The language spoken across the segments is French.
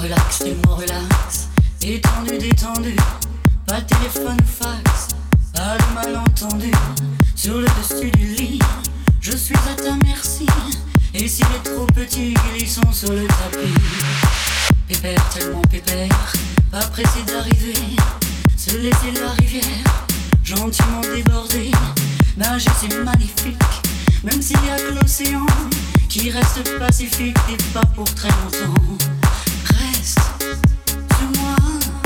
Relax, tellement relax. Détendu, détendu. Pas de téléphone ou fax. Pas de malentendu. Sur le dessus du lit, je suis à ta merci. Et s'il est trop petit, glissons sur le tapis. Pépère, tellement pépère. Pas pressé d'arriver. Se laisser la rivière gentiment déborder. Nager c'est magnifique. Même s'il y a que l'océan qui reste pacifique et pas pour très longtemps. Reste sur moi,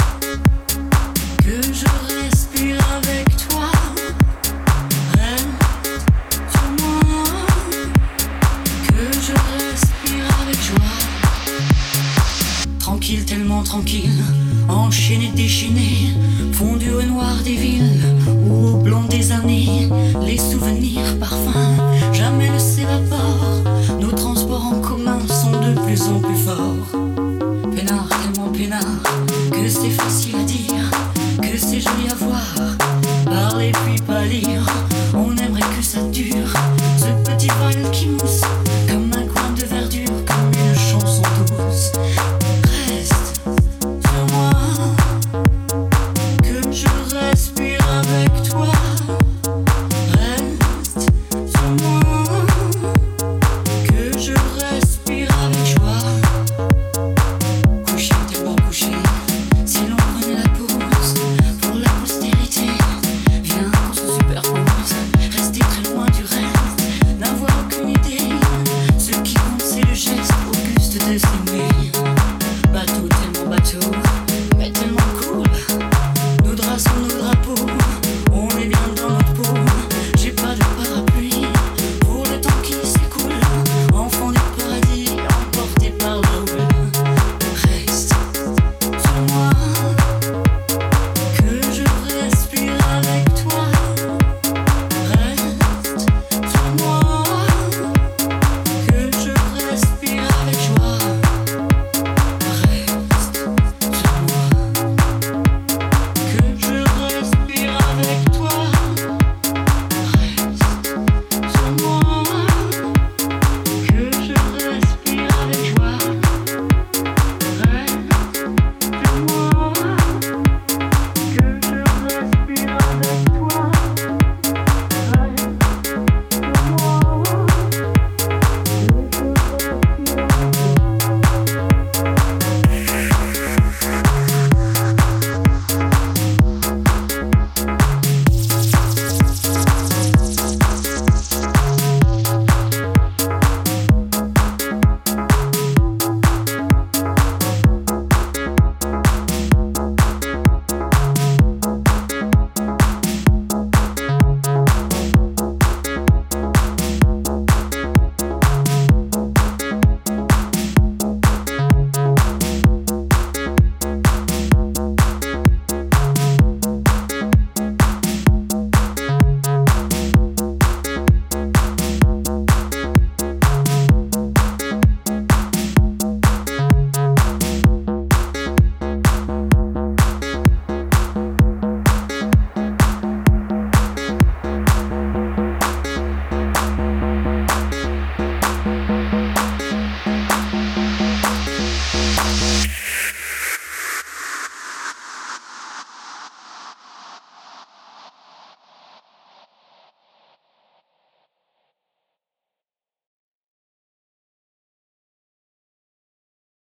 que je respire avec toi. Reste sur moi, que je respire avec joie. Tranquille, tellement tranquille, enchaîné, déchaîné, fondu au noir des villes ou au blanc des années. Les souvenirs, parfums,